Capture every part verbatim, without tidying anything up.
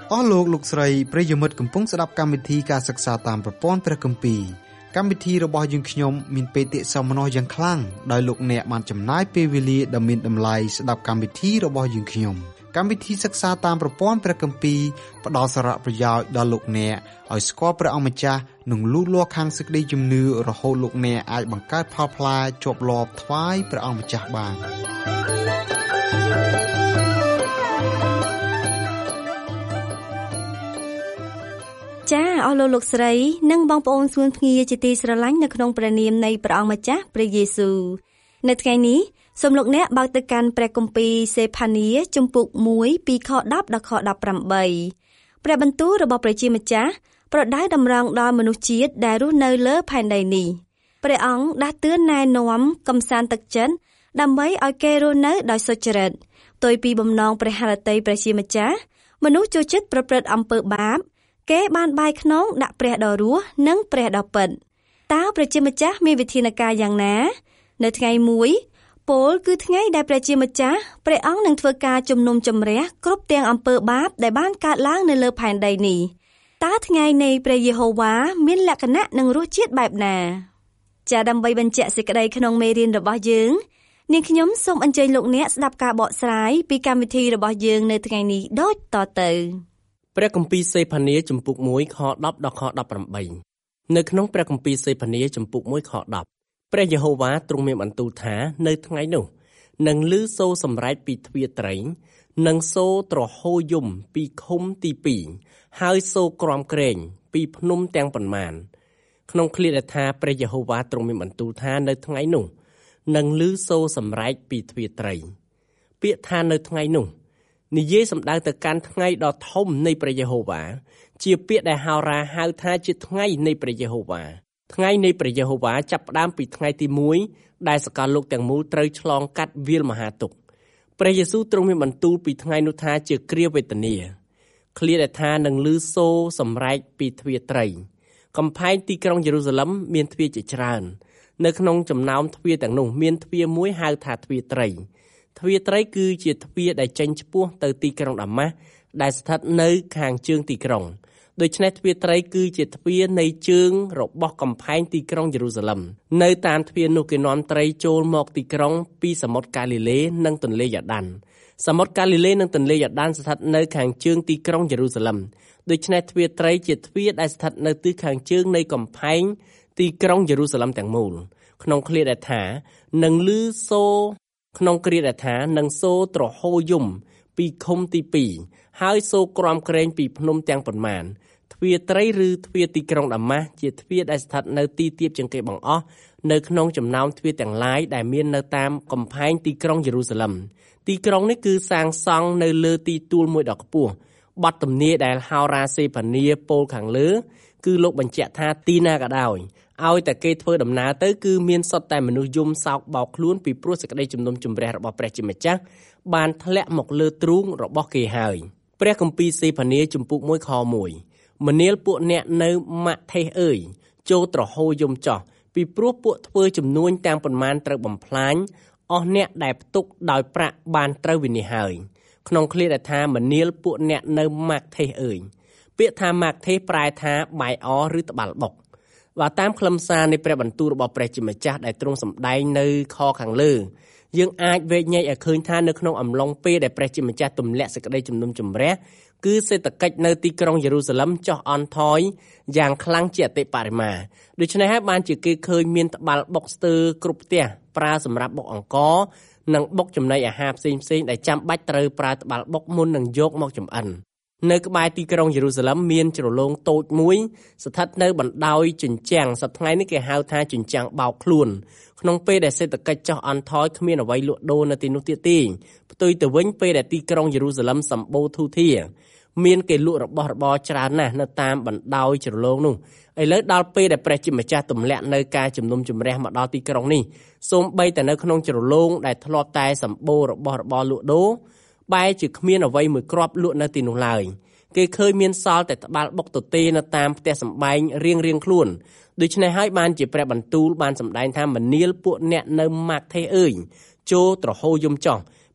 អស់លោកលោកស្រីប្រិយមិត្តកំពុងស្ដាប់កម្មវិធីការសិក្សាតាមប្រព័ន្ធព្រះគម្ពីរកម្មវិធីរបស់យើងខ្ញុំមានបេតិសោមនស្សយ៉ាងខ្លាំងដោយលោកអ្នកបានចំណាយពេលវេលាដ៏មានតម្លៃស្ដាប់កម្មវិធីរបស់យើងខ្ញុំកម្មវិធីសិក្សាតាមប្រព័ន្ធព្រះគម្ពីរផ្ដល់សារៈប្រយោជន៍ដល់លោកអ្នកឲ្យស្គាល់ព្រះអង្គម្ចាស់និងលូតលាស់ខាងសេចក្តីជំនឿរហូតលោកអ្នកអាចបង្កើតផលផ្លែជាប់លាប់ថ្វាយព្រះអង្គម្ចាស់បានចាអស់លោកលោកស្រីនិងបងប្អូនសួនភ្ងាជាទីស្រឡាញ់នៅក្នុងព្រះនាមនៃព្រះអង្គម្ចាស់ព្រះយេស៊ូវនៅថ្ងៃនេះសូមលោកអ្នកបើកទៅកាន់ព្រះគម្ពីរសេផានីជំពូកមួយពីខដប់ដល់ខដប់ប្រាំបីព្រះបន្ទូលរបស់ព្រះជាម្ចាស់ប្រដៅតម្រង់ដល់មនុស្សជាតិដែលរស់នៅលើផែនដីនេះព្រះអង្គដាស់តឿនណែនាំកំសាន្តទឹកចិត្តដើម្បីឲ្យគេរស់នៅដោយសុចរិតផ្ទុយពីបំណងព្រះハរតីព្រះជាម្ចាស់មនុស្សចូលចិត្តប្រព្រឹត្តអំពើបាបគេបានបាយខ្នងដាក់ព្រះដ៏រស់និងព្រះដ៏ពិតតើព្រះជាម្ចាស់មានវិធានការយ៉ាងណានៅថ្ងៃមួយពោលគឺថ្ងៃដែលព្រះជាម្ចាស់ព្រះអង្គនឹងធ្វើការជំនុំជម្រះគ្រប់ទាំងអំពើបាបដែលបានកើតឡើងនៅលើផែនដីនេះតើថ្ងៃនៃព្រះយេហូវ៉ាមានលក្ខណៈនិងរសជាតិបែបណាចាដើម្បីបញ្ជាក់សេចក្តីក្នុងមេរៀនរបស់យើងនាងខ្ញុំសូមអញ្ជើញលោកអ្នកស្ដាប់ការបកស្រាយពីកម្មវិធីរបស់យើងនៅថ្ងៃនេះដូចតទៅព្រះគម្ពីរសេផានីជំពូកមួយខដប់ដល់ខដប់ប្រាំបីនៅក្នុងព្រះគម្ពីរសេផានីជំពូកមួយខដប់ព្រះយេហូវ៉ាទ្រង់មានបន្ទូលថានៅថ្ងៃនោះនឹងឮសូរសម្រែកពីទ្វារត្រីនិងសូរទ្រហោយំពីឃុំទីពីរហើយសូរក្រំក្រែងពីភ្នំទាំងប៉ុន្មានក្នុងឃ្លាដែលថាព្រះយេហូវ៉ាទ្រង់មានបន្ទូលថានៅថ្ងៃនោះនឹងឮសូរសម្រែកពីទ្វារត្រីពាក្យថានៅថ្ងៃនោះនិយាយសំដៅទៅកាន់ថ្ងៃដ៏ធំនៃព្រះយេហូវ៉ាជាពាក្យដែលហោរាហៅថាជាថ្ងៃនៃព្រះយេហូវ៉ាថ្ងៃនៃព្រះយេហូវ៉ាចាប់ផ្ដើមពីថ្ងៃទីមួយដែលសកលលោកទាំងមូលត្រូវឆ្លងកាត់វាលមហាទុក្ខព្រះយេស៊ូវទ្រង់មានបន្ទូលពីថ្ងៃនោះថាជាគ្រាវេទនាឃ្លាដែលថានឹងឮសូរសម្រែកពីទ្វារត្រីកំផែងទីក្រុងយេរូសាឡឹមមានទ្វារជាច្រើននៅក្នុងចំណោមទ្វារទាំងនោះមានទ្វារមួយហៅថាទ្វារត្រីទ្វារត្រីគឺជាទ្វារដែលចេញឆ្ពោះទៅទីក្រុងដាម៉ាស់ដែលស្ថិតនៅខាងជើងទីក្រុងដូច្នេះទ្វារត្រីគឺជាទ្វារនៃជើងរបស់កំផែងទីក្រុងយេរូសាឡឹមនៅតាមទ្វារនោះគេនាំត្រីចូលមកទីក្រុងពីសមុទ្រកាលីលេនិងទន្លេយ៉ាដានសមុទ្រកាលីលេនិងទន្លេយ៉ាដានស្ថិតនៅខាងជើងទីក្រុងយេរូសាឡឹមដូច្នេះទ្វារត្រីជាទ្វារដែលស្ថិតនៅទិសខាងជើងនៃកំផែងទីក្រុងយេរូសាឡឹមទាំងមូលក្នុងឃ្លាដែលថានឹងឮសូរក្នុងគ្រាដែលថានឹងសូរទ្រហោយំពីឃុំទីពីរហើយសូរក្រំក្រែងពីភ្នំទាំងប៉ុន្មានទ្វារត្រីឬទ្វារទីក្រុងដាម៉ាស់ជាទ្វារដែលស្ថិតនៅទីទាបជាងគេបង្អស់នៅក្នុងចំណោមទ្វារទាំងឡាយដែលមាននៅតាមកំផែងទីក្រុងយេរូសាឡឹមទីក្រុងនេះគឺសាងសង់នៅលើទីទួលមួយដ៏ខ្ពស់បទទំនាយដែលហោរាសេផានីពោលខាងលើគឺលោកបញ្ជាក់ថាទីណាក៏ដោយឲ្យតែគេធ្វើដំណើរទៅគឺមានសុទ្ធតែមនុស្សយំសោកបោកខ្លួនពីព្រោះសេចក្តីជំនុំជម្រះរបស់ព្រះជាម្ចាស់បានធ្លាក់មកលើទ្រូងរបស់គេហើយព្រះគម្ពីរសេផានីជំពូកមួយខមួយមនាលពួកអ្នកនៅម៉ាក់ថេសអើយចូលទ្រហោយំចោះពីព្រោះពួកធ្វើចំនួនទាំងប៉ុន្មានត្រូវបំផ្លាញអស់អ្នកដែលផ្ទុកដោយប្រាក់បានត្រូវវិនិច្ឆ័យហើយក្នុងឃ្លាដែលថាមនាលពួកអ្នកនៅម៉ាក់ថេសអើយពាក្យថាម៉ាក់ថេសប្រែថាបាយអឬត្បាល់បុកបើតាមខ្លឹមសារនៃព្រះបន្ទូលរបស់ព្រះជាម្ចាស់ដែលទ្រង់សម្ដែងនៅខខាងលើយើងអាចវែកញែកឲ្យឃើញថានៅក្នុងអំឡុងពេលដែលព្រះជាម្ចាស់ទម្លាក់សេចក្តីជំនុំជម្រះគឺសេដ្ឋកិច្ចនៅទីក្រុងយេរូសាឡឹមចុះអន់ថយយ៉ាងខ្លាំងជាអតិបរមាដូច្នេះហើយបានជាគេឃើញមានត្បាល់បុកស្ទើរគ្រប់ផ្ទះប្រើសម្រាប់បុកអង្ករនិងបុកចំណីអាហារផ្សេងៗដែលចាំបាច់ត្រូវប្រើត្បាល់បុកមុននឹងយកមកចម្អិននៅក្បែរទីក្រុងយេរូសាឡឹមមានជ្រលងតូចមួយស្ថិតនៅបណ្ដោយជញ្ជាំងសប្តាហ៍ថ្ងៃនេះគេហៅថាជញ្ជាំងបោកខ្លួនក្នុងពេលដែលសេដ្ឋកិច្ចចុះអន់ថយគ្មានអ្វីលក់ដូរនៅទីនោះទៀតទេផ្ទុយទៅវិញពេលដែលទីក្រុងយេរូសាឡឹមសម្បូរធូរធារមានគេលក់របស់របរច្រើនណាស់នៅតាមបណ្ដោយជ្រលងនោះឥឡូវដល់ពេលដែលព្រះជាម្ចាស់ទម្លាក់នៅការជំនុំជម្រះមកដល់ទីក្រុងនេះសូម្បីតែនៅក្នុងជ្រលងដែលធ្លាប់តែសម្បូររបស់របរលក់ដូរបែរជាគ្មានអ្វីមួយគ្រាប់លក់នៅទីនោះឡើយគេឃើញមានសល់តែត្បាល់បុកទទេនៅតាមផ្ទះសម្បែងរៀងរៀងខ្លួនដូច្នេះហើយបានជាព្រះបន្ទូលបានសម្ដែងថាមនាលពួកអ្នកនៅម៉ាក់ថេសអើយចូលទ្រហោយំចោះ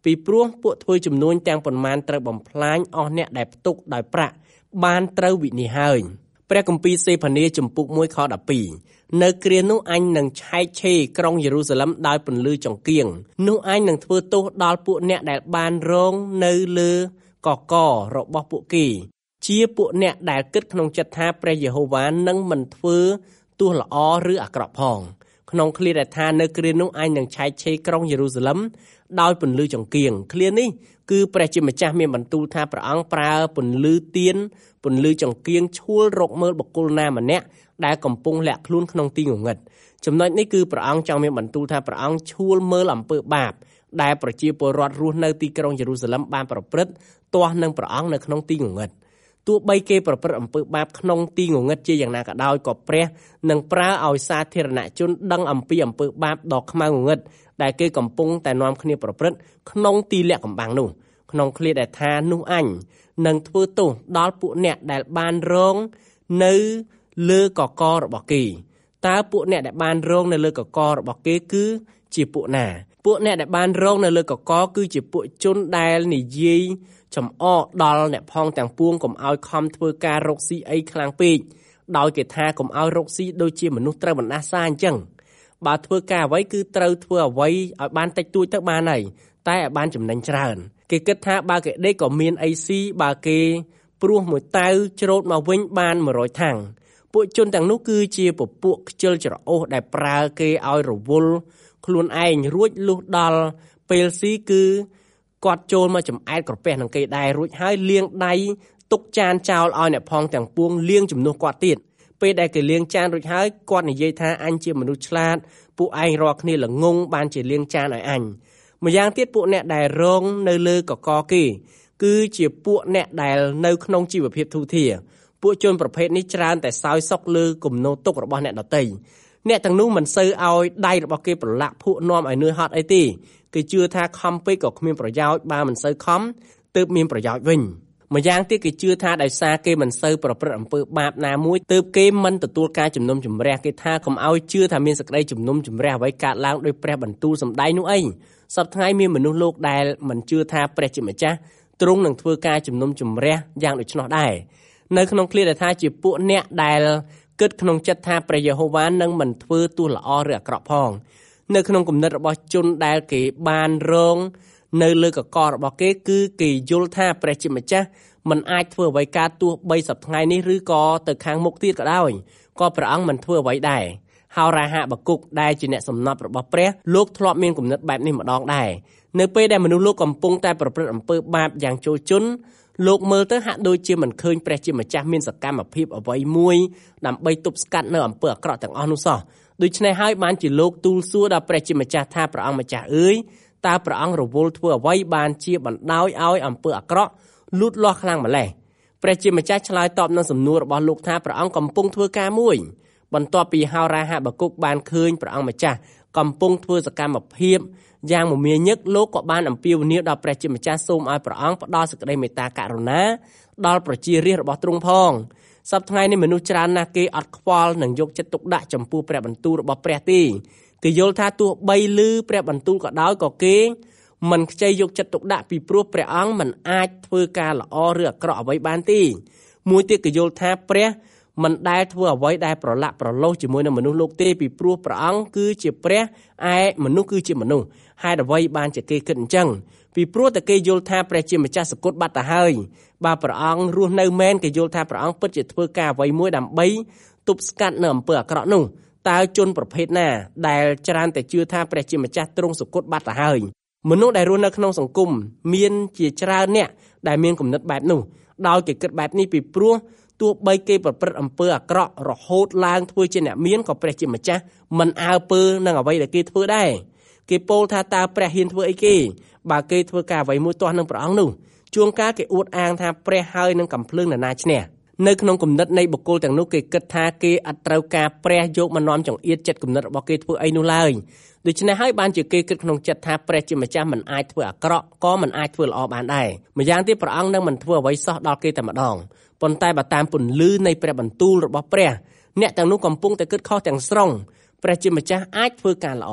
ពីព្រោះពួកធ្វើជំនួញទាំងប៉ុន្មានត្រូវបំផ្លាញអស់អ្នកដែលផ្ទុកដោយប្រាក់បានត្រូវវិនិច្ឆ័យហើយព្រះគម្ពីរសេផានីជំពូកមួយខដប់ពីរនៅគ្រានោះអញនឹងឆែកឆេរក្រុងយេរូសាឡិមដោយពន្លឺចង្កៀងនោះអញនឹងធ្វើទោសដល់ពួកអ្នកដែលបានរងនៅលើកករបស់ពួកគេជាពួកអ្នកដែលគិតក្នុងចិត្តថាព្រះយេហូវ៉ានឹងមិនធ្វើទោសល្អឬអាក្រក់ផងក្នុងឃ្លាដែលថានៅគ្រានោះអញនឹងឆែកឆេរក្រុងយេរូសាឡិមដោយពន្លឺចង្កៀងឃ្លានេះគឺព្រះជាម្ចាស់មានបន្ទូលថាព្រះអង្គប្រើពន្លឺទៀនពន្លឺចង្កៀងឈួលរកមើលបុគ្គលណាម្នាក់ដែលកំពុងលាក់ខ្លួនក្នុងទីងងឹតចំណុចនេះគឺព្រះអង្គចង់មានបន្ទូលថាព្រះអង្គឈួលមើលអំពើបាបដែលប្រជាពលរដ្ឋរស់នៅទីក្រុងយេរូសាឡិមបានប្រព្រឹត្តទាស់នឹងព្រះអង្គនៅក្នុងទីងងឹតទោះបីគេប្រព្រឹត្តអំពើបាបក្នុងទីងងឹតជាយ៉ាងណាក៏ដោយក៏ព្រះនឹងប្រើឲ្យសាធារណជនដឹងអំពីអំពើបាបដ៏ខ្មៅងងឹតដែលគេកំពុងតែនាំគ្នាប្រព្រឹត្តក្នុងទីលាក់កំបាំងនោះក្នុងឃ្លាដែលថានោះអញនឹងធ្វើទោសដល់ពួកអ្នកដែលបានរងនៅលើកករបស់គេតើពួកអ្នកដែលបានរងនៅលើកករបស់គេគឺជាពួកណាពួកអ្នកដែលបានរងនៅលើកកគឺជាពួកជនដែលនិយាយចំអកដល់អ្នកផងទាំងពួងកុំឲ្យខំធ្វើការរកស៊ីអីខ្លាំងពេកដោយគេថាកុំឲ្យរកស៊ីដូចជាមនុស្សត្រូវបណ្ដាសាអញ្ចឹងបើធ្វើការអ្វីគឺត្រូវធ្វើអ្វីឲ្យបានតិចតួចទៅបានហើយតែឲ្យបានចំណេញច្រើនគេគិតថាបើគេដេកក៏មានអីស៊ីបើគេព្រោះមួយតៅច្រូតមកវិញបានមួយរយថាំងពួកជនទាំងនោះគឺជាពពួកខ្ជិលច្រអូសដែលប្រើគេឲ្យរវល់ខ្លួនឯងរួចលុះដល់ពេលស៊ីគឺគាត់ចូលមកចំអែតក្រពះនឹងគេដែររួចហើយលាងដៃទុកចានចោលឲ្យអ្នកផងទាំងពួងលាងជំនួសគាត់ទៀតពេលដែលគេលាងចានរួចហើយគាត់និយាយថាអញជាមនុស្សឆ្លាតពួកឯងរាល់គ្នាល្ងងបានជាលាងចានឲ្យអញម្យ៉ាងទៀតពួកអ្នកដែលរងនៅលើកកគេគឺជាពួកអ្នកដែលនៅក្នុងជីវភាពធូរធារពួកជនប្រភេទនេះច្រើនតែសោយសុខលើគំនោទុករបស់អ្នកដទៃអ្នកទាំងនោះមិនសូវឲ្យដៃរបស់គេប្រឡាក់ភក់នាំឲ្យនឿយហត់អីទេគេជឿថាខំពេកក៏គ្មានប្រយោជន៍បើមិនសូវខំទើបមានប្រយោជន៍វិញម្យ៉ាងទៀតគេជឿថាដោយសារគេមិនសូវប្រព្រឹត្តអំពើបាបណាមួយទើបគេមិនទទួលការជំនុំជម្រះគេថាកុំឲ្យជឿថាមានសេចក្តីជំនុំជម្រះអ្វីកើតឡើងដោយព្រះបន្ទូលសម្ដែងនោះអីសប្តាហ៍ថ្ងៃមានមនុស្សលោកដែលមិនជឿថាព្រះជាម្ចាស់ទ្រង់នឹងធ្វើការជំនុំជម្រះយ៉ាងដូច្នោះដែរនៅក្នុងឃ្លាដែលថាជាពួកអ្នកដែលគិតក្នុងចិត្តថាព្រះយេហូវ៉ានឹងមិនធ្វើទោសល្អឬអាក្រក់ផងនៅក្នុងគំនិតរបស់ជនដែលគេបានរងនៅលើកករបស់គេគឺគេយល់ថាព្រះជាម្ចាស់មិនអាចធ្វើអ្វីកើតទោះបីសប្តាហ៍ថ្ងៃនេះឬក៏ទៅខាងមុខទៀតក៏ដោយក៏ព្រះអង្គមិនធ្វើអ្វីដែរហោរាហាបាគុកដែលជាអ្នកសំណប់របស់ព្រះលោកធ្លាប់មានគំនិតបែបនេះម្ដងដែរនៅពេលដែលមនុស្សលោកកំពុងតែប្រព្រឹត្តអំពើបាបយ៉ាងចូលជន់លោកមើលទៅហាក់ដូចជាមិនឃើញព្រះជាម្ចាស់មានសកម្មភាពអ្វីមួយដើម្បីទប់ស្កាត់នៅអំពើអាក្រក់ទាំងអស់នោះសោះដូច្នេះហើយបានជាលោកទូលសួរដល់ព្រះជាម្ចាស់ថាព្រះអង្គម្ចាស់អើយតើព្រះអង្គរវល់ធ្វើអ្វីបានជាបណ្ដោយឲ្យអំពើអាក្រក់លូតលាស់ខ្លាំងម្ល៉េះព្រះជាម្ចាស់ឆ្លើយតបនឹងសំណួររបស់លោកថាព្រះអង្គកំពុងធ្វើការមួយបន្ទាប់ពីហោរាហាបាគុកបានឃើញព្រះអង្គម្ចាស់កំពុងធ្វើសកម្មភាពយ៉ាងមមាញឹកលោកក៏បានអំពាវនាវដល់ព្រះជាម្ចាស់សូមឲ្យព្រះអង្គផ្ដល់សេចក្តីមេត្តាករុណាដល់ប្រជារាស្ត្ររបស់ទ្រង់ផងសប្តាហ៍ថ្ងៃនេះមនុស្សច្រើនណាស់គេអត់ខ្វល់នឹងយកចិត្តទុកដាក់ចំពោះព្រះបន្ទូលរបស់ព្រះទេគេយល់ថាទោះបីឮព្រះបន្ទូលក៏ដោយក៏គេមិនខ្ចីយកចិត្តទុកដាក់ពីព្រោះព្រះអង្គមិនអាចធ្វើការល្អឬអាក្រក់អ្វីបានទេមួយទៀតគេយល់ថាព្រះមិនដែលធ្វើអ្វីដែលប្រឡាក់ប្រឡូសជាមួយនឹងមនុស្សលោកទេពីព្រោះព្រះអង្គគឺជាព្រះឯមនុស្សគឺជាមនុស្សហេតុអ្វីបានជាគេគិតអញ្ចឹងពីព្រោះតែគេយល់ថាព្រះជាម្ចាស់សគត់បាត់ទៅហើយបើព្រះអង្គរស់នៅមែនគេយល់ថាព្រះអង្គពិតជាធ្វើការអ្វីមួយដើម្បីទប់ស្កាត់នៅអំពើអាក្រក់នោះតើជនប្រភេទណាដែលច្រើនតែជឿថាព្រះជាម្ចាស់ទ្រង់សគត់បាត់ទៅហើយមនុស្សដែលរស់នៅក្នុងសង្គមមានជាច្រើនអ្នកដែលមានគំនិតបែបនោះដោយគេគិតបែបនេះពីព្រោះទោះបីគេប្រព្រឹត្តអំពើអាក្រក់រហូតឡើងធ្វើជាអ្នកមានក៏ព្រះជាម្ចាស់មិនអើពើនឹងអ្វីដែលគេធ្វើដែរគេពោលថាតើព្រះហ៊ានធ្វើអីគេបើគេធ្វើការអ្វីមួយទាស់នឹងព្រះអង្គនោះជួនកាលគេអួតអាងថាព្រះហើយនឹងកំភ្លើងនរណាឈ្នះនៅក្នុងគំនិតនៃបុគ្គលទាំងនោះគេគិតថាគេអត់ត្រូវការព្រះយកមកនាំចង្អៀតចិត្តគំនិតរបស់គេធ្វើអីនោះឡើយដូច្នេះហើយបានជាគេគិតក្នុងចិត្តថាព្រះជាម្ចាស់មិនអាចធ្វើអាក្រក់ក៏មិនអាចធ្វើល្អបានដែរម្យ៉ាងទៀតព្រះអង្គនឹងមិនធ្វើអ្វីសោះដល់គេតែម្ដងប៉ុន្តែបើតាមពន្លឺនៃព្រះបន្ទូលរបស់ព្រះអ្នកទាំងនោះកំពុងតែគិតខុសទាំងស្រុងព្រះជាម្ចាស់អាចធ្វើការល្អ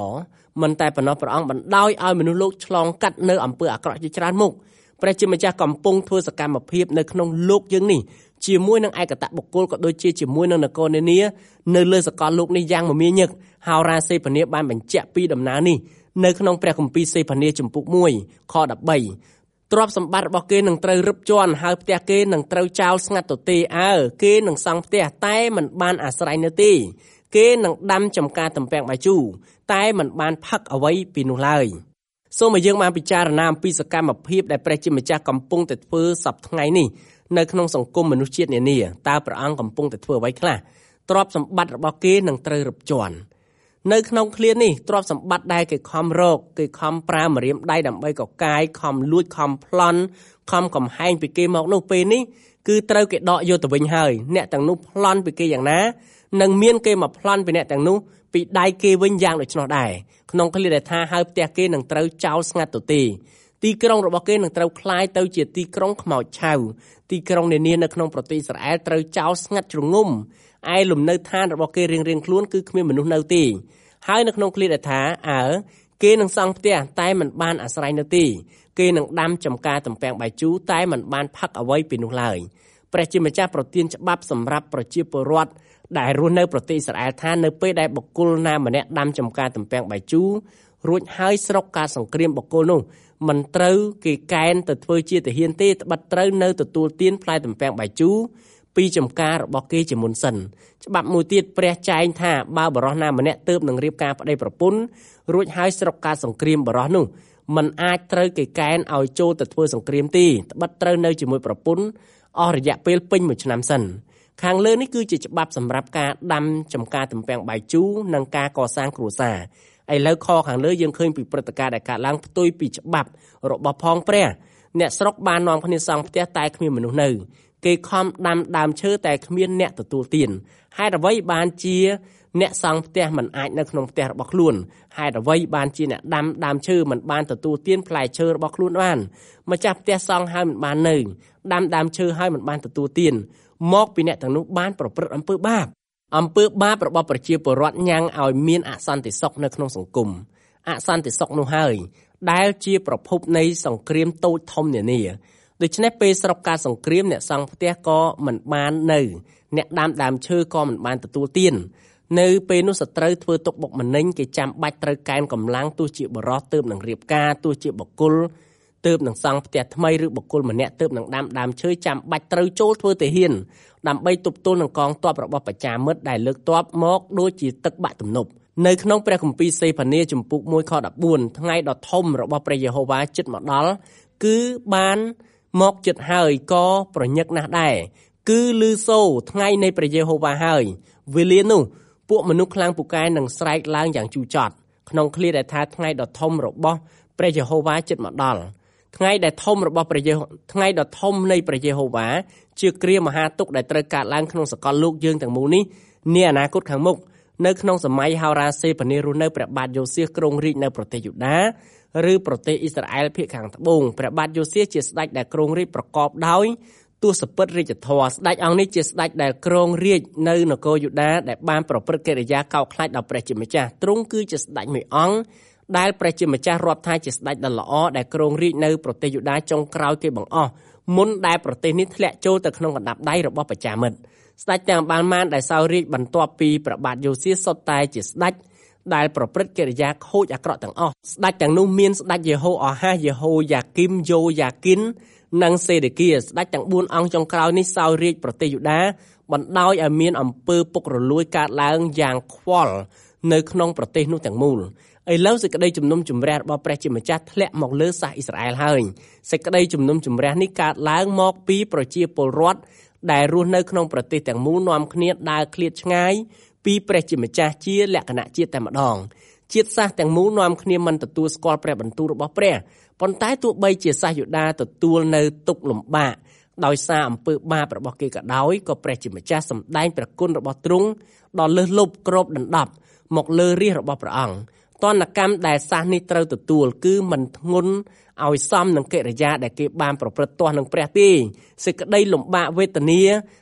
មិនតែប៉ុណ្ណោះព្រះអង្គបណ្ដោយឲ្យមនុស្សលោកឆ្លងកាត់នៅអំពើអាក្រក់ជាច្រើនមុខព្រះជាម្ចាស់កំពុងធ្វើសកម្មភាពនៅក្នុងលោកយើងនេះជាមួយនឹងឯកតបុគ្គលក៏ដូចជាជាមួយនឹងនគរនានានៅលើសកលលោកនេះយ៉ាងមមាញឹកហោរាសេផានីបានបញ្ជាក់ពីដំណើរនេះនៅក្នុងព្រះគម្ពីរសេផានីជំពូកមួយខដប់បីទ្រព្យសម្បត្តិរបស់គេនឹងត្រូវរឹបជាន់ហើយផ្ទះគេនឹងត្រូវចោលស្ងាត់ទៅទេអើគេនឹងសង់ផ្ទះតែមិនបានអាស្រ័យនៅទេគេនឹងដាំចំការទំពាំងបាយជូរតែមិនបានផឹកអ្វីពីនោះឡើយសូមឲ្យយើងបានពិចារណាអំពីសកម្មភាពដែលព្រះជាម្ចាស់កំពុងតែធ្វើសប្តាហ៍ថ្ងៃនេះនៅក្នុងសង្គមមនុស្សជាតិនានាតើព្រះអង្គកំពុងតែធ្វើអ្វីខ្លះទ្រព្យសម្បត្តិរបស់គេនឹងត្រូវរឹបជាន់នៅក្នុងឃ្លានេះទ្រព្យសម្បត្តិដែលគេខំរកគេខំប្រើម្រាមដៃដើម្បីកកាយខំលួចខំប្លន់ខំកំហែងពីគេមកនោះពេលនេះគឺត្រូវគេដកយកទៅវិញហើយអ្នកទាំងនោះប្លន់ពីគេយ៉ាងណានឹងមានគេមកប្លន់ពីអ្នកទាំងនោះពីដៃគេវិញយ៉ាងដូច្នោះដែរក្នុងឃ្លាដែលថាហើយផ្ទះគេនឹងត្រូវចោលស្ងាត់ទៅទេទីក្រុងរបស់គេនឹងត្រូវคล้ายទៅជាទីក្រុងខ្មោចឆៅទីក្រុងនានានៅក្នុងប្រទេសអ៊ីស្រាអែលត្រូវចោលស្ងាត់ជ្រងំឯលំនៅឋានរបស់គេរៀងៗខ្លួនគឺគ្មានមនុស្សនៅទេហើយនៅក្នុងឃ្លាដែលថាអើគេនឹងសង់ផ្ទះតែមិនបានអាស្រ័យនៅទេគេនឹងដាំចំការទំពាំងបាយជូរតែមិនបានផឹកអ្វីពីនោះឡើយព្រះជាម្ចាស់ប្រទានច្បាប់សម្រាប់ប្រជាពលរដ្ឋដែលរស់នៅប្រទេសអ៊ីស្រាអែលថានៅពេលដែលបុគ្គលណាម្នាក់ដាំចំការទំពាំងបាយជូររួចហើយស្រុកការសង្គ្រាមបុគ្គលនោះមិនត្រូវគេកេណ្ឌទៅធ្វើជាទាហានទេត្បិតត្រូវនៅទទួលទានផ្លែទំពាំងបាយជូរពីចំការរបស់គេជាមុនសិនច្បាប់មួយទៀតព្រះចែងថាបើបរិសុទ្ធណាម្នាក់ទើបនឹងរៀបការប្តីប្រពន្ធរួចហើយស្រុកការសង្គ្រាមបរិសុទ្ធនោះមិនអាចត្រូវគេកេណ្ឌឲ្យចូលទៅធ្វើសង្គ្រាមទេត្បិតត្រូវនៅជាមួយប្រពន្ធអស់រយៈពេលពេញមួយឆ្នាំសិនខាងលើនេះគឺជាច្បាប់សម្រាប់ការដាំចំការទំពាំងបាយជូរនិងការកសាងគ្រួសារឥឡូវខខាងលើយើងឃើញពីព្រឹត្តិការណ៍ដែលកើតឡើងផ្ទុយពីច្បាប់របស់ផងព្រះអ្នកស្រុកបាននាំគ្នាសង់ផ្ទះតែគ្មានមនុស្សនៅគេខំដាំដើមឈើតែគ្មានអ្នកទទួលទានហេតុអ្វីបានជាអ្នកសង់ផ្ទះមិនអាចនៅក្នុងផ្ទះរបស់ខ្លួនហេតុអ្វីបានជាអ្នកដាំដើមឈើមិនបានទទួលទានផ្លែឈើរបស់ខ្លួនបានម្ចាស់ផ្ទះសង់ហើយមិនបាននៅដាំដើមឈើហើយមិនបានទទួលទានមកពីអ្នកទាំងនោះបានប្រព្រឹត្តអំពើបាបអំពើបាបរបស់ប្រជាពលរដ្ឋញ៉ាំងឲ្យមានអសន្តិសុខនៅក្នុងសង្គមអសន្តិសុខនោះហើយដែលជាប្រភពនៃសង្គ្រាមតូចធំនានាដូច្នេះពេលស្រុកការសង្គ្រាមអ្នកសង់ផ្ទះក៏មិនបាននៅអ្នកដាំដើមឈើក៏មិនបានទទួលទាននៅពេលនោះសត្រូវធ្វើទុកបុកម្នេញគេចាំបាច់ត្រូវកេណ្ឌកម្លាំងទោះជាបរិសុទ្ធទើបនឹងរៀបការទោះជាបុគ្គលទើបនឹងសង់ផ្ទះថ្មីឬបុគ្គលម្នាក់ទើបនឹងដាំដើមឈើចាំបាច់ត្រូវចូលធ្វើទាហានដើម្បីទប់ទល់នឹងកងទ័ពរបស់ប្រជាមិត្តដែលលើកទ័ពមកដូចជាទឹកបាក់ទំនប់នៅក្នុងព្រះគម្ពីរសេផានីជំពូកមួយខដប់បួនថ្ងៃដ៏ធំរបស់ព្រះយេហូវ៉ាជិតមកដល់គឺបានមកជិតហើយក៏ប្រញឹកណាស់ដែរគឺឮសូរថ្ងៃនៃព្រះយេហូវ៉ាហើយវេលានោះពួកមនុស្សខ្លាំងពូកែនឹងស្រែកឡើងយ៉ាងជូរចត់ក្នុងឃ្លាដែលថាថ្ងៃដ៏ធំរបស់ព្រះយេហូវ៉ាជិតមកដល់ថ្ងៃដែលធំរបស់ព្រះយេហូថ្ងៃដ៏ធំនៃព្រះយេហូវ៉ាជាគ្រាមហាទុក្ខដែលត្រូវកើតឡើងក្នុងសកលលោកយើងទាំងមូលនេះនាអនាគតខាងមុខនៅក្នុងសម័យហោរាសេផានីរស់នៅព្រះបាទយ៉ូសៀសគ្រងរាជ្យនៅប្រទេសយូដាឬប្រទេសអ៊ីស្រាអែលភាគខាងត្បូងព្រះបាទយ៉ូសៀសជាស្ដេចដែលគ្រងរាជ្យប្រកបដោយទសពិធរាជធម៌ស្ដេចអង្គនេះជាស្ដេចដែលគ្រងរាជ្យនៅនគរយូដាដែលបានប្រព្រឹត្តកិរិយាកោតខ្លាចដល់ព្រះជាម្ចាស់ទ្រង់គឺជាស្ដេចមួយអង្គដែលព្រះជាម្ចាស់រាប់ថាជាស្ដេចដ៏ល្អដែលគ្រងរាជ្យនៅប្រទេសយូដាចុងក្រោយគេបង្អស់មុនដែលប្រទេសនេះធ្លាក់ចូលទៅក្នុងកណ្ដាប់ដៃរបស់ប្រជាមិត្តស្ដេចទាំងបានបានដែលសោយរាជ្យបន្ទាប់ពីព្រះបាទយ៉ូសៀសសុទ្ធតែជាស្ដេចដែលប្រព្រឹត្តកិរិយាខូចអាក្រក់ទាំងអស់ស្ដេចទាំងនោះមានស្ដេចយេហូអាហាសយេហូយ៉ាគីមយ៉ូយ៉ាគីននិងសេដេគៀស្ដេចទាំងបួនអង្គចុងក្រោយនេះសោយរាជ្យប្រទេសយូដាបណ្ដោយឲ្យមានអំពើពុករលួយកើតឡើងយ៉ាងខ្វល់នៅក្នុងប្រទេសនោះទាំងមូលឥឡូវសេចក្តីជំនុំជម្រះរបស់ព្រះជាម្ចាស់ធ្លាក់មកលើសាសអ៊ីស្រាអែលហើយសេចក្តីជំនុំជម្រះនេះកើតឡើងមកពីប្រជាពលរដ្ឋដែលរស់នៅក្នុងប្រទេសទាំងមូលនាំគ្នាដើរឃ្លាតឆ្ងាយពីព្រះជាម្ចាស់ជាលក្ខណៈជាតិតែម្ដងជាតិសាសន៍ទាំងមូលនាំគ្នាមិនទទួលស្គាល់ព្រះបន្ទូលរបស់ព្រះប៉ុន្តែទោះបីជាសាសយូដាទទួលនៅទុក្ខលំបាកដោយសារអំពើបាបរបស់គេក៏ដោយក៏ព្រះជាម្ចាស់សម្ដែងព្រះគុណរបស់ទ្រង់ដ៏លើសលប់គ្របដណ្ដប់មកលើរាជរបស់ព្រះអង្គទណ្ឌកម្មដែលសាសនេះត្រូវទទួលគឺមិនធ្ងន់ឲ្យសមនឹងកិរិយាដែលគេបានប្រព្រឹត្តទាស់នឹងព្រះទេសេចក្តីលំបាកវេទនា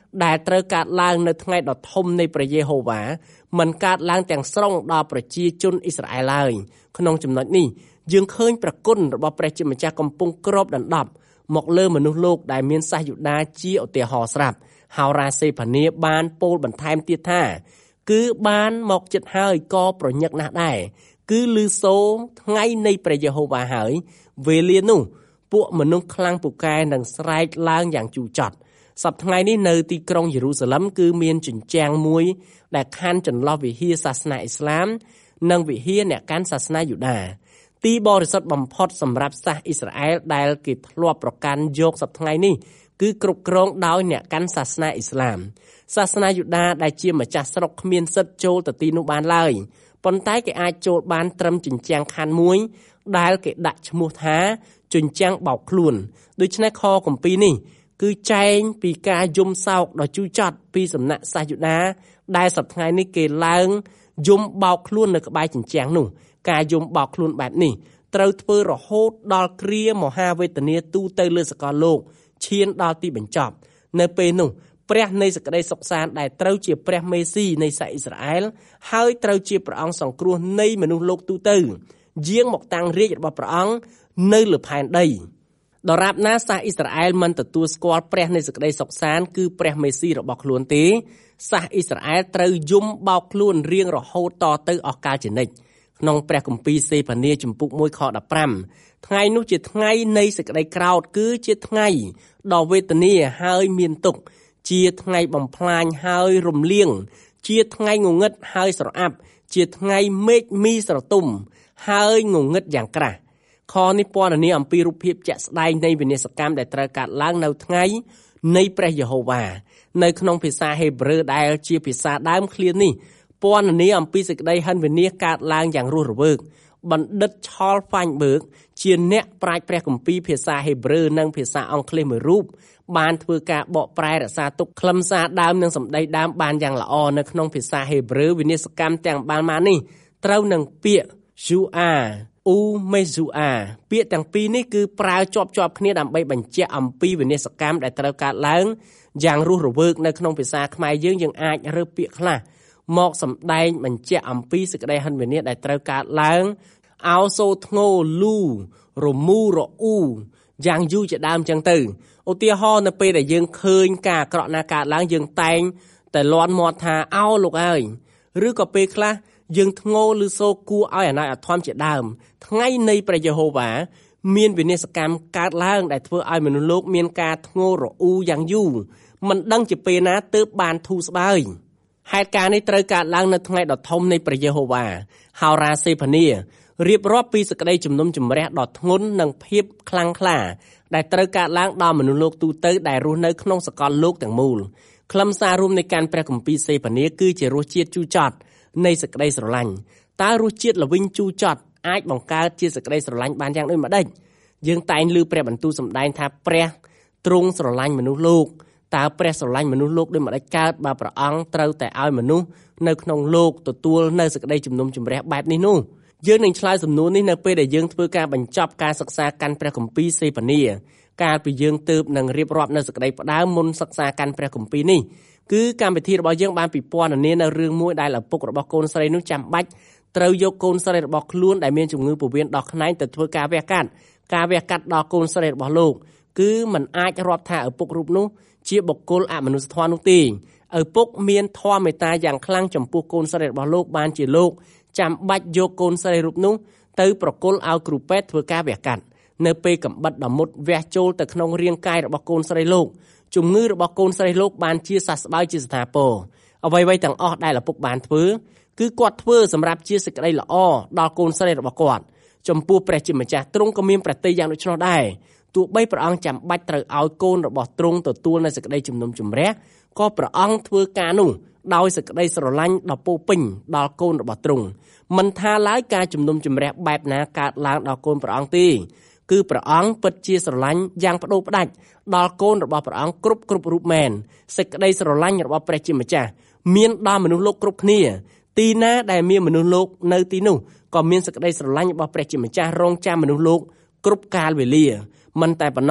ដែលត្រូវកើតឡើងនៅថ្ងៃដ៏ធំនៃព្រះយេហូវ៉ាមិនកើតឡើងទាំងស្រុងដល់ប្រជាជនអ៊ីស្រាអែលឡើយក្នុងចំណុចនេះយើងឃើញព្រះគុណរបស់ព្រះជាម្ចាស់កំពុងគ្របដណ្ដប់មកលើមនុស្សលោកដែលមានសាសយូដាជាឧទាហរណ៍ស្រាប់ហោរាសេផានីបានពោលបន្ថែមទៀតថាគឺបានមកចិត្តហើយក៏ប្រញឹកណាស់ដែរគឺឮសូរថ្ងៃនៃព្រះយេហូវ៉ាហើយវេលានោះពួកមនុស្សខ្លាំងពូកែនឹងស្រែកឡើងយ៉ាងជូរចត់សប្តាហ៍ថ្ងៃនេះនៅទីក្រុងយេរូសាឡិមគឺមានជញ្ជាំងមួយដែលខណ្ឌចន្លោះវិហារសាសនាអ៊ីស្លាមនិងវិហារអ្នកកាន់សាសនាយូដាទីបរិសុទ្ធបំផុតសម្រាប់សាសអ៊ីស្រាអែលដែលគេធ្លាប់ប្រកាន់យកសប្តាហ៍ថ្ងៃនេះគឺគ្រប់គ្រងដោយអ្នកកាន់សាសនាអ៊ីស្លាមសាសនាយូដាដែលជាម្ចាស់ស្រុកគ្មានសិទ្ធិចូលទៅទីនោះបានឡើយប៉ុន្តែគេអាចចូលបានត្រឹមជញ្ជាំងខណ្ឌមួយដែលគេដាក់ឈ្មោះថាជញ្ជាំងបោកខ្លួនដូច្នេះខគម្ពីរនេះគឺចែងពីការយំសោកដ៏ជូរចត់ពីសំណាក់សាសយូដាដែលសប្តាហ៍ថ្ងៃនេះគេឡើងយំបោកខ្លួននៅក្បែរជញ្ជាំងនោះការយំបោកខ្លួនបែបនេះត្រូវធ្វើរហូតដល់គ្រាមហាវេទនាទូទៅលើសកលលោកឈានដល់ទីបញ្ចប់នៅពេលនោះព្រះនៃសេចក្តីសុខសាន្តដែលត្រូវជាព្រះមេស៊ីនៃសាសអ៊ីស្រាអែលហើយត្រូវជាព្រះអង្គសង្គ្រោះនៃមនុស្សលោកទូទៅយាងមកតាំងរាជរបស់ព្រះអង្គនៅលើផែនដីដរាបណាសាសអ៊ីស្រាអែលមិនទទួលស្គាល់ព្រះនៃសេចក្តីសុខសាន្តគឺព្រះមេស៊ីរបស់ខ្លួនទេសាសអ៊ីស្រាអែលត្រូវយំបោកខ្លួនរៀងរហូតតទៅអស់កលជានិច្ចក្នុងព្រះគម្ពីរសេផានីជំពូកមួយខដប់ប្រាំថ្ងៃនោះជាថ្ងៃនៃសេចក្តីក្រោធគឺជាថ្ងៃដ៏វេទនាហើយមានទុក្ខជាថ្ងៃបំផ្លាញហើយរំលាងជាថ្ងៃងងឹតហើយស្រអាប់ជាថ្ងៃមេឃមីស្រទុំហើយងងឹតយ៉ាងក្រាស់ខនេះពណ៌នាអំពីរូបភាពជាក់ស្ដែងនៃវិនាសកម្មដែលត្រូវកើតឡើងនៅថ្ងៃនៃព្រះយេហូវ៉ានៅក្នុងភាសាហេប្រឺដែលជាភាសាដើមឃ្លានេះពណ៌នាអំពីសេចក្តីហិនវិនាសកើតឡើងយ៉ាងរស់រវើកបណ្ឌិតឆលហ្វាញ់បឺកជាអ្នកប្រាជ្ញព្រះគម្ពីរភាសាហេប្រឺនិងភាសាអង់គ្លេសមួយរូបបានធ្វើការបកប្រែរក្សាទុកខ្លឹមសារដើមនិងសម្ដីដើមបានយ៉ាងល្អនៅក្នុងភាសាហេប្រឺវិនាសកម្មទាំងបានមកនេះត្រូវនឹងពាក្យ Jua អ៊ូមេស៊ូអាពាក្យទាំងពីរនេះគឺប្រើជាប់ជាប់គ្នាដើម្បីបញ្ជាក់អំពីវិនាសកម្មដែលត្រូវកើតឡើងយ៉ាងរស់រវើកនៅក្នុងភាសាខ្មែរយើងយើងអាចរើសពាក្យខ្លះមកសម្ដែងបញ្ជាក់អំពីសេចក្តីហិនវិនាសដែលត្រូវកើតឡើងអោសូធ្ងោលូរមូរអ៊ូយ៉ាងយូរជាដើមចឹងទៅឧទាហរណ៍នៅពេលដែលយើងឃើញការអាក្រក់ណាកើតឡើងយើងតែងតែលាន់មាត់ថាអោលោកអើយឬក៏ពេលខ្លះយើងធ្ងោឬសូគួរឲ្យអាណត្តិអធមជាដើមថ្ងៃនៃព្រះយេហូវ៉ាមានវិនាសកម្មកើតឡើងដែលធ្វើឲ្យមនុស្សលោកមានការធ្ងោរអ៊ូយ៉ាងយូរមិនដឹងជាពេលណាទើបបានធូរស្បើយហេតុការណ៍នេះត្រូវកើតឡើងនៅថ្ងៃដ៏ធំនៃព្រះយេហូវ៉ាហោរាសេផានីរៀបរាប់ពីសេចក្តីជំនុំជម្រះដ៏ធ្ងន់និងភាពខ្លាំងក្លាដែលត្រូវកើតឡើងដល់មនុស្សលោកទូទៅដែលរស់នៅក្នុងសកលលោកទាំងមូលខ្លឹមសាររួមនៃការព្រះគម្ពីរសេផានីគឺជារសជាតិជូរចត់នៃសេចក្តីស្រឡាញ់តើរសជាតិល្វីងជូរចត់អាចបង្កើតជាសេចក្តីស្រឡាញ់បានយ៉ាងដូចម្តេចយើងតែងឮព្រះបន្ទូលសម្ដែងថាព្រះទ្រង់ស្រឡាញ់មនុស្សលោកតើព្រះស្រឡាញ់មនុស្សលោកដូចម្តេចកើតបើព្រះអង្គត្រូវតែឲ្យមនុស្សនៅក្នុងលោកទទួលនៅសេចក្តីជំនុំជម្រះបែបនេះនោះយើងនឹងឆ្លើយសំណួរនេះនៅពេលដែលយើងធ្វើការបញ្ចប់ការសិក្សាកាន់ព្រះគម្ពីរសេផានីកាលពីយើងទើបនឹងរៀបរាប់នៅសេចក្តីផ្ដើមមុនសិក្សាកាន់ព្រះគម្ពីរនេះគឺកម្មវិធីរបស់យើងបានពិពណ៌នានៅរឿងមួយដែលឪពុករបស់កូនស្រីនោះចាំបាច់ត្រូវយកកូនស្រីរបស់ខ្លួនដែលមានជំងឺពោះវៀនដោះខ្នែងទៅធ្វើការវះកាត់ការវះកាត់ដល់កូនស្រីរបស់លោកគឺมันអាចរាប់ថាឪពុករូបនោះជាបុគ្គលអមនុស្សធម៌នោះទេឪពុកមានធម៌មេត្តាយ៉ាងខ្លាំងចំពោះកូនស្រីរបស់លោកបានជាលោកចាំបាច់យកកូនស្រីរូបនោះទៅប្រគល់ឲ្យគ្រូពេទ្យធ្វើការវះកាត់នៅពេលកំបិតដ៏មុតវះចូលទៅក្នុងរាងកាយរបស់កូនស្រីលោកជំងឺរបស់កូនស្រីលោកបានជាសះស្បើយជាស្ថាពរអ្វីៗទាំងអស់ដែលឪពុកបានធ្វើគឺគាត់ធ្វើសម្រាប់ជាសេចក្តីល្អដល់កូនស្រីរបស់គាត់ចំពោះព្រះជាម្ចាស់ទ្រង់ក៏មានប្រតិយយ៉ាងដូច្នោះដែរទោះបីព្រះអង្គចាំបាច់ត្រូវឲ្យកូនរបស់ទ្រង់ទទួលនៅសេចក្តីជំនុំជម្រះក៏ព្រះអង្គធ្វើការនោះដោយសេចក្តីស្រឡាញ់ដ៏ពោពេញដល់កូនរបស់ទ្រង់មិនថាឡើយការជំនុំជម្រះបែបណាកើតឡើងដល់កូនព្រះអង្គទេគឺព្រះអង្គពិតជាស្រឡាញ់យ៉ាងផ្ដូរផ្ដាច់ដល់កូនរបស់ព្រះអង្គគ្រប់គ្រប់រូបមែនសេចក្តីស្រឡាញ់របស់ព្រះជាម្ចាស់មានដល់មនុស្សលោកគ្រប់គ្នាទីណាដែលមានមនុស្សលោកនៅទីនោះក៏មានសេចក្តីស្រឡាញ់របស់ព្រះជាម្ចាស់រងចាំមនុស្សលោកគ្រប់កាលវេលាមិនតែប៉ុណ្ណោះ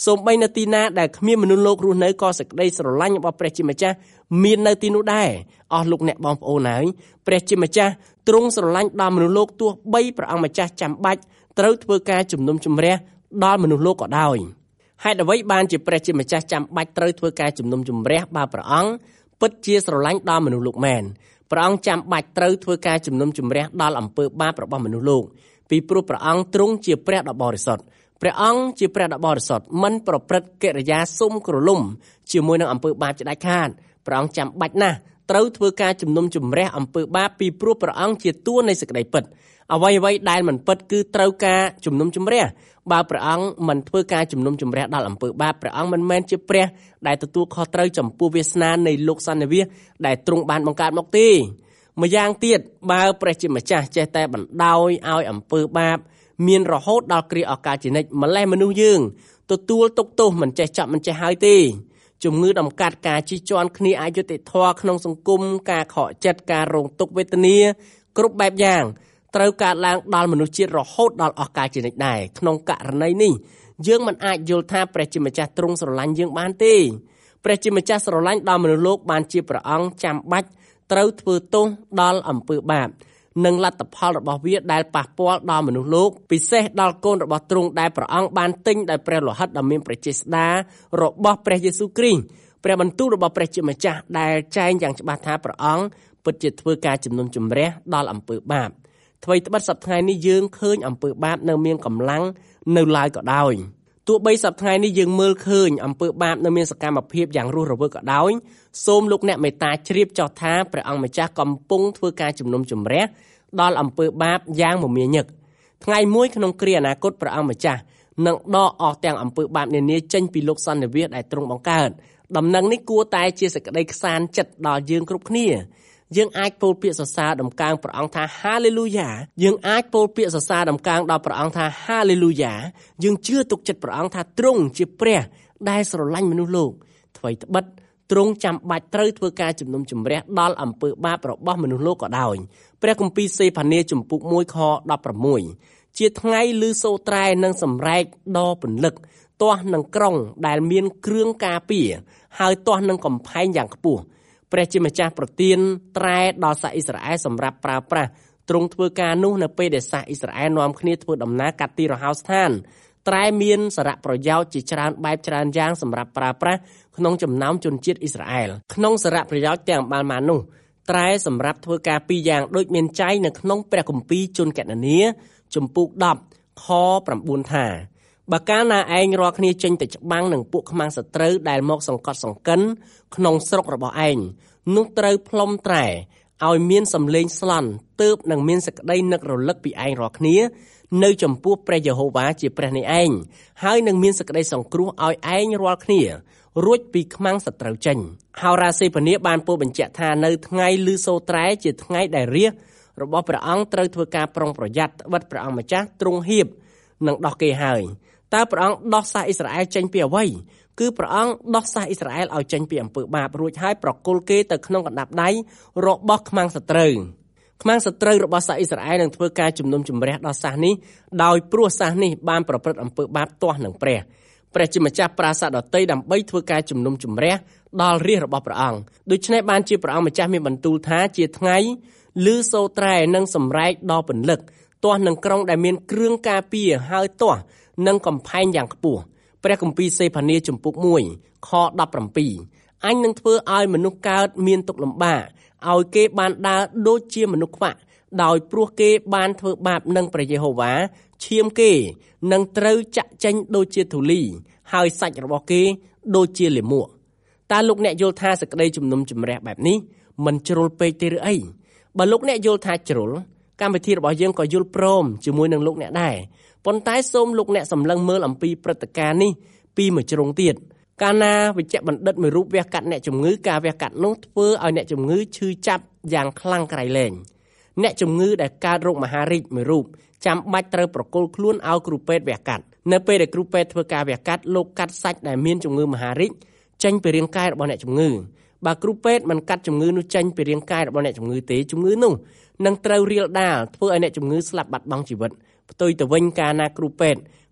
សូម្បីនៅទីណាដែលគ្មានមនុស្សលោករស់នៅក៏សេចក្តីស្រឡាញ់របស់ព្រះជាម្ចាស់មាននៅទីនោះដែរអស់លោកអ្នកបងប្អូនហើយព្រះជាម្ចាស់ទ្រង់ស្រឡាញ់ដល់មនុស្សលោកទោះបីព្រះអង្គម្ចាស់ចាំបាច់ត្រូវធ្វើការជំនុំជម្រះដល់មនុស្សលោកក៏ដោយហេតុអ្វីបានជាព្រះជាម្ចាស់ចាំបាច់ត្រូវធ្វើការជំនុំជម្រះបើព្រះអង្គពិតជាស្រឡាញ់ដល់មនុស្សលោកមែនព្រះអង្គចាំបាច់ត្រូវធ្វើការជំនុំជម្រះដល់អំពើបាបរបស់មនុស្សលោកពីព្រោះព្រះអង្គទ្រង់ជាព្រះដ៏បរិសុទ្ធព្រះអង្គជាព្រះដ៏បរិសុទ្ធមិនប្រព្រឹត្តកិរិយាសុំក្រលុំជាមួយនឹងអំពើបាបជាដាច់ខាតព្រះអង្គចាំបាច់ណាស់ត្រូវធ្វើការជំនុំជម្រះអំពើបាបពីព្រោះព្រះអង្គជាតួនៃសេចក្តីពិតអ្វីអ្វីដែលមិនពិតគឺត្រូវការជំនុំជម្រះបើព្រះអង្គមិនធ្វើការជំនុំជម្រះដល់អំពើបាបព្រះអង្គមិនមែនជាព្រះដែលទទួលខុសត្រូវចំពោះវាសនានៃលោកសន្និវាសដែលទ្រង់បានបង្កើតមកទេម្យ៉ាងទៀតបើព្រះជាម្ចាស់ចេះតែបណ្ដោយឲ្យអំពើបាបមានរហូតដល់គ្រាអកាលជានិច្ចម្លេះមនុស្សយើងទទួលទុក្ខទោសមិនចេះចប់មិនចេះហើយទេជំងឺដំកាត់ការជិះជាន់គ្នាអយុត្តិធម៌ក្នុងសង្គមការខកចិត្តការរងទុក្ខវេទនាគ្រប់បែបយ៉ាងត្រូវកើតឡើងដល់មនុស្សជាតិរហូតដល់អកាលជានិច្ចដែរក្នុងករណីនេះយើងមិនអាចយល់ថាព្រះជាម្ចាស់ទ្រង់ស្រឡាញ់យើងបានទេព្រះជាម្ចាស់ស្រឡាញ់ដល់មនុស្សលោកបានជាព្រះអង្គចាំបាច់ត្រូវធ្វើទោសដល់អំពើបាបនិងលទ្ធផលរបស់វាដែលប៉ះពាល់ដល់មនុស្សលោកពិសេសដល់កូនរបស់ទ្រង់ដែលព្រះអង្គបានទិញដោយព្រះលោហិតដ៏មានព្រះចេស្តារបស់ព្រះយេស៊ូវគ្រីស្ទព្រះបន្ទូលរបស់ព្រះជាម្ចាស់ដែលចែងយ៉ាងច្បាស់ថាព្រះអង្គពិតជាធ្វើការជំនុំជម្រះដល់អំពើបាបអ្វីត្បិតសប្តាហ៍នេះយើងឃើញអំពើបាបនៅមានកម្លាំងនៅឡើយក៏ដោយទោះបីសប្តាហ៍នេះយើងមើលឃើញអំពើបាបនៅមានសកម្មភាពយ៉ាងរស់រវើកក៏ដោយសូមលោកអ្នកមេត្តាជ្រាបចោះថាព្រះអង្គម្ចាស់កំពុងធ្វើការជំនុំជម្រះដល់អំពើបាបយ៉ាងមមាញឹកថ្ងៃមួយក្នុងគ្រាអនាគតព្រះអង្គម្ចាស់នឹងដកអស់ទាំងអំពើបាបនានាចេញពីលោកសន្និវាសដែលទ្រង់បង្កើតដំណឹងនេះគួរតែជាសេចក្តីខ្សាន្តចិត្តដល់យើងគ្រប់គ្នាយើងអាចពោលពាក្យសរសើរដំកើងព្រះអង្គថាហាឡេលូយ៉ាយើងអាចពោលពាក្យសរសើរដំកើងដល់ព្រះអង្គថាហាឡេលូយ៉ាយើងជឿទុកចិត្តព្រះអង្គថាទ្រង់ជាព្រះដែលស្រឡាញ់មនុស្សលោកអ្វីត្បិតទ្រង់ចាំបាច់ត្រូវធ្វើការជំនុំជម្រះដល់អំពើបាបរបស់មនុស្សលោកក៏ដោយព្រះគម្ពីរសេផានាជំពូកមួយខដប់ប្រាំមួយជាថ្ងៃឮសូរត្រែនិងសម្រែកដ៏ពន្លឹកទាស់នឹងក្រុងដែលមានគ្រឿងការពារហើយទាស់នឹងកំផែងយ៉ាងខ្ពស់ព្រះជាម្ចាស់ប្រទានត្រែដល់សាសអ៊ីស្រាអែលសម្រាប់ប្រើប្រាស់ទ្រង់ធ្វើការនោះនៅពេលដែលសាសអ៊ីស្រាអែលនាំគ្នាធ្វើដំណើរកាត់ទីរហោស្ថានត្រែមានសារៈប្រយោជន៍ជាច្រើនបែបច្រើនយ៉ាងសម្រាប់ប្រើប្រាស់ក្នុងចំណោមជនជាតិអ៊ីស្រាអែលក្នុងសារៈប្រយោជន៍ទាំងបានមកនោះត្រែសម្រាប់ធ្វើការពីរយ៉ាងដូចមានចែងនៅក្នុងព្រះគម្ពីរជនកណនីជំពូកដប់ខប្រាំបួនថាបើកាលណាឯងរាល់គ្នាចេញទៅច្បាំងនឹងពួកខ្មាំងសត្រូវដែលមកសង្កត់សង្កិនក្នុងស្រុករបស់ឯងនោះត្រូវផ្លុំត្រែឲ្យមានសំឡេងស្លន់ទើបនឹងមានសេចក្តីនឹករលឹកពីឯងរាល់គ្នានៅចំពោះព្រះយេហូវ៉ាជាព្រះនៃឯងហើយនឹងមានសេចក្តីសង្គ្រោះឲ្យឯងរាល់គ្នារួចពីខ្មាំងសត្រូវចេញហោរាសេផានាបានពោលបញ្ជាក់ថានៅថ្ងៃឮសូរត្រែជាថ្ងៃដែលរាជរបស់ព្រះអង្គត្រូវធ្វើការប្រុងប្រយ័ត្នត្បិតព្រះអង្គម្ចាស់ទ្រង់ហៀបនឹងដោះគេហើយតើព្រះអង្គដោះសាសអ៊ីស្រាអែលចេញពីអ្វីគឺព្រះអង្គដោះសាសអ៊ីស្រាអែលឲ្យចេញពីអំពើបាបរួចហើយប្រគល់គេទៅក្នុងកណ្ដាប់ដៃរបស់ខ្មាំងសត្រូវខ្មាំងសត្រូវរបស់សាសអ៊ីស្រាអែលនឹងធ្វើការជំនុំជម្រះដល់សាសនេះដោយព្រោះសាសនេះបានប្រព្រឹត្តអំពើបាបទាស់នឹងព្រះព្រះជាម្ចាស់ប្រាសាទដតីដើម្បីធ្វើការជំនុំជម្រះដល់រាជរបស់ព្រះអង្គដូច្នេះបានជាព្រះអង្គម្ចាស់មានបន្ទូលថាជាថ្ងៃឮសូរត្រែនិងសម្រែកដ៏ពន្លឹកទាស់នឹងក្រុងដែលមានគ្រឿងការពារហើយទាស់នឹងកំផែងយ៉ាងខ្ពស់ព្រះគម្ពីរសេផានាជំពូកមួយខដប់ប្រាំពីរអញនឹងធ្វើឲ្យមនុស្សកើតមានទុក្ខលំបាកឲ្យគេបានដើរដូចជាមនុស្សខ្វាក់ដោយព្រោះគេបានធ្វើបាបនឹងព្រះយេហូវ៉ាឈាមគេនឹងត្រូវចាក់ចេញដូចជាធូលីហើយសាច់របស់គេដូចជាលាមកតើលោកអ្នកយល់ថាសេចក្តីជំនុំជម្រះបែបនេះមិនជ្រុលពេកទេឬអីបើលោកអ្នកយល់ថាជ្រុលកម្មវិធីរបស់យើងក៏យល់ព្រមជាមួយនឹងលោកអ្នកដែរប៉ុន្តែសូមលោកអ្នកសម្លឹងមើលអំពីព្រឹត្តិការណ៍នេះពីមួយជ្រុងទៀតកាលណាវិជ្ជបណ្ឌិតមួយរូបវះកាត់អ្នកជំងឺការវះកាត់នោះធ្វើឲ្យអ្នកជំងឺឈឺចាប់យ៉ាងខ្លាំងក្រៃលែងអ្នកជំងឺដែលកើតរោគមហារីកមួយរូបចាំបាច់ត្រូវប្រគល់ខ្លួនឲ្យគ្រូពេទ្យវះកាត់នៅពេលដែលគ្រូពេទ្យធ្វើការវះកាត់លោកកាត់សាច់ដែលមានជំងឺមហារីកចេញពីរាងកាយរបស់អ្នកជំងឺបើគ្រូពេទ្យមិនកាត់ជំងឺនោះចេញពីរាងកាយរបស់អ្នកជំងឺទេជំងឺនោះនឹងត្រូវរាលដាលធ្វើឲ្យអ្នកជំងឺស្លាប់បាត់បង់ជីវិតផ្ទុយទៅវិញកាលណាគ្រូពេទ្យ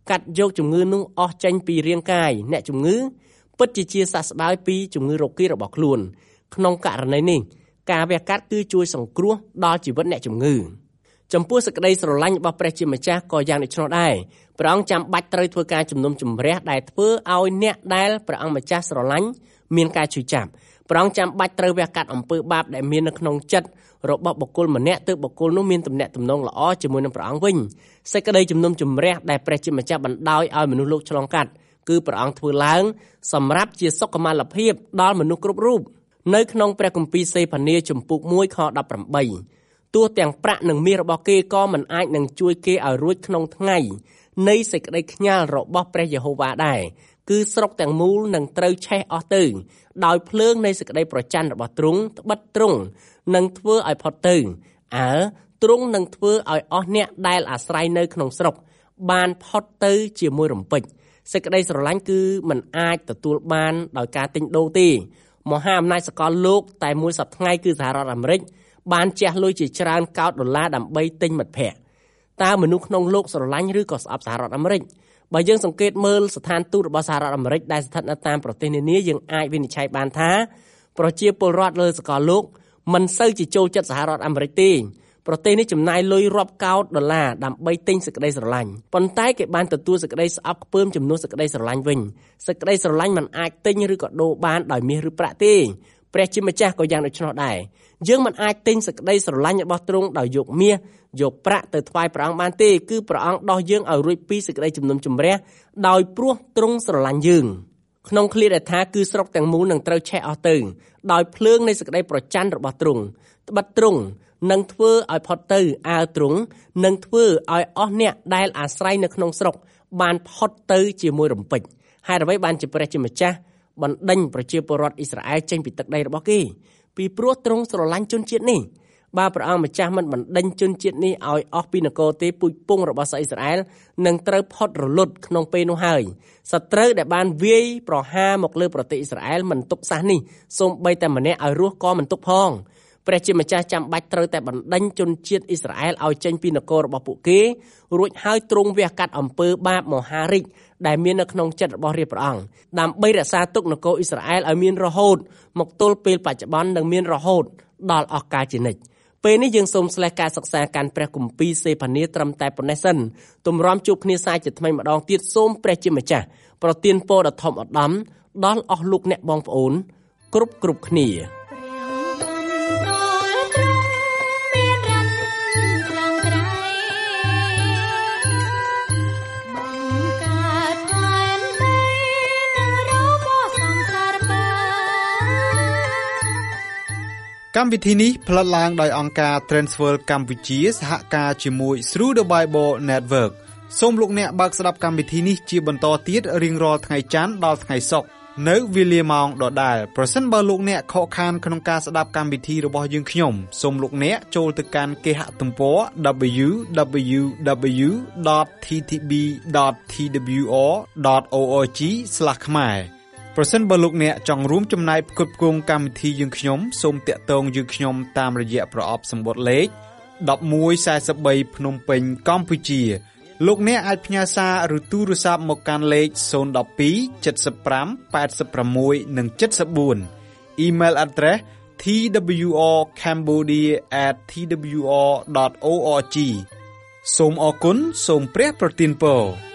កាត់យកជំងឺនោះអស់ចេញពីរាងកាយអ្នកជំងឺពិតជាជាសះស្បើយពីជំងឺរោគីរបស់ខ្លួនក្នុងករណីនេះការវះកាត់គឺជួយសង្គ្រោះដល់ជីវិតអ្នកជំងឺចំពោះសេចក្តីស្រឡាញ់របស់ព្រះជាម្ចាស់ក៏យ៉ាងដូច្នោះដែរព្រះអង្គចាំបាច់ត្រូវធ្វើការជំនុំជម្រះដែលធ្វើឲ្យអ្នកដែលព្រះអង្គម្ចាស់ស្រឡាញ់មានការជួយចាប់ព្រះអង្គចាំបាច់ត្រូវវះកាត់អំពើបាបដែលមាននៅក្នុងចិត្តរបស់បុគ្គលម្នាក់ទើបបុគ្គលនោះមានទំនាក់ទំនងល្អជាមួយនឹងព្រះអង្គវិញសេចក្តីជំនុំជម្រះដែលព្រះជាម្ចាស់បណ្ដោយឲ្យមនុស្សលោកឆ្លងកាត់គឺព្រះអង្គធ្វើឡើងសម្រាប់ជាសុខុមាលភាពដល់មនុស្សគ្រប់រូបនៅក្នុងព្រះគម្ពីរសេផានាជំពូកមួយខដប់ប្រាំបីទោះទាំងប្រាក់និងមាសរបស់គេក៏មិនអាចនឹងជួយគេឲ្យរួចក្នុងថ្ងៃនៃសេចក្តីខ្ញាល់របស់ព្រះយេហូវ៉ាដែរគឺស្រុកទាំងមូលនឹងត្រូវឆេះអស់ទៅដោយភ្លើងនៃសេចក្តីប្រច័ណ្ឌរបស់ទ្រង់ត្បិតទ្រង់នឹងធ្វើឲ្យផុតទៅអើទ្រង់នឹងធ្វើឲ្យអស់អ្នកដែលអាស្រ័យនៅក្នុងស្រុកបានផុតទៅជាមួយរំពេចសេចក្តីស្រឡាញ់គឺមិនអាចទទួលបានដោយការទិញដូរទេមហាអំណាចសកលលោកតែមួយសប្តាហ៍ថ្ងៃគឺសហរដ្ឋអាមេរិកបានជះលុយជាច្រើនកោដដុល្លារដើម្បីទិញមិត្តភក្តិតើមនុស្សក្នុងលោកស្រឡាញ់ឬក៏ស្អប់សហរដ្ឋអាមេរិកបើយើងសង្កេតមើលស្ថានទូតរបស់សហរដ្ឋអាមេរិកដែលស្ថិតនៅតាមប្រទេសនានាយើងអាចវិនិច្ឆ័យបានថាប្រជាពលរដ្ឋលើសកលលោកមិនសូវជាចូលចិត្តសហរដ្ឋអាមេរិកទេប្រទេសនេះចំណាយលុយរាប់កោដដុល្លារដើម្បីទិញសេចក្តីស្រឡាញ់ប៉ុន្តែគេបានទទួលសេចក្តីស្អប់ខ្ពើមចំនួនសេចក្តីស្រឡាញ់វិញសេចក្តីស្រឡាញ់មិនអាចទិញឬក៏ដូរបានដោយមាសឬប្រាក់ទេព្រះជាម្ចាស់ក៏យ៉ាងដូច្នោះដែរយើងមិនអាចទិញសេចក្តីស្រឡាញ់របស់ទ្រង់ដោយយកមាសយកប្រាក់ទៅថ្វាយព្រះអង្គបានទេគឺព្រះអង្គដោះយើងឲ្យរួចពីសេចក្តីជំនុំជម្រះដោយព្រោះទ្រង់ស្រឡាញ់យើងក្នុងឃ្លាដែលថាគឺស្រុកទាំងមូលនឹងត្រូវឆេះអស់ទៅដោយភ្លើងនៃសេចក្តីប្រច័ណ្ឌរបស់ទ្រង់ត្បិតទ្រង់នឹងធ្វើឲ្យផុតទៅអើទ្រង់នឹងធ្វើឲ្យអស់អ្នកដែលអាស្រ័យនៅក្នុងស្រុកបានផុតទៅជាមួយរំពេចហេតុអ្វីបានជាព្រះជាម្ចាស់បណ្ដេញប្រជាពលរដ្ឋអ៊ីស្រាអែលចេញពីទឹកដីរបស់គេពីព្រោះទ្រង់ស្រឡាញ់ជនជាតិនេះបើព្រះអង្គម្ចាស់មិនបណ្ដេញជនជាតិនេះឲ្យអស់ពីនគរទេពូជពង្សរបស់សាអ៊ីស្រាអែលនឹងត្រូវផុតរលត់ក្នុងពេលនោះហើយសត្រូវដែលបានវាយប្រហារមកលើប្រទេសអ៊ីស្រាអែលមិនទុកសះនេះសូម្បីតែម្នាក់ឲ្យរស់ក៏មិនទុកផងព្រះជាម្ចាស់ចាំបាច់ត្រូវតែបណ្ដេញជនជាតិអ៊ីស្រាអែលឲ្យចេញពីនគររបស់ពួកគេរួចហើយទ្រង់វះកាត់អំពើបាបមហារិកដែលមាននៅក្នុងចិត្តរបស់រាជព្រះអង្គដើម្បីរក្សាទុកនគរអ៊ីស្រាអែលឲ្យមានរហូតមកទល់ពេលបច្ចុប្បន្ននិងមានរហូតដល់អស់កាលជានិច្ចពេលនេះយើងសូមស្លេះការសិក្សាកាន់ព្រះគម្ពីរសេផានាត្រឹមតែប៉ុណ្ណេះសិនទម្រាំជួបគ្នាសាជាថ្មីម្ដងទៀតសូមព្រះជាម្ចាស់ប្រទានពរដ៏ធំឧត្តមដល់អស់លោកអ្នកបងប្អូនគ្រប់គ្រប់គ្នាកម្មវិធីនេះផ្លាត់ឡើងដោយអង្គការ Transworld កម្ពុជាសហការជាមួយ Through the Bible Network សូមលោកអ្នកបើកស្ដាប់កម្មវិធីនេះជាបន្តទៀតរៀងរាល់ថ្ងៃច័ន្ទដល់ថ្ងៃសុក្រនៅវេលាម៉ោងដដែលប្រសិនបើលោកអ្នកខកខានក្នុងការស្ដាប់កម្មវិធីរបស់យើងខ្ញុំសូមលោកអ្នកចូលទៅកាន់គេហទំព័រ double-u double-u double-u dot t t b dot t w r dot org ស្លាស ខ្មែរប្រសិនបើលោកអ្នកចង់រួមចំណែកផ្គត់ផ្គង់កម្មវិធីយើងខ្ញុំសូមតាក់ទងយើងខ្ញុំតាមរយៈប្រអប់សម្បត្តិលេខmột một bốn baភ្នំពេញកម្ពុជាលោកអ្នកអាចផ្ញើសារឬទូរស័ព្ទមកកាន់លេខศูนย์ หนึ่ง สอง เจ็ด ห้า แปด หก និង เจ็ด สี่ Email address t w r cambodia at t w r dot org សូមអរគុណសូមព្រះប្រទានពរ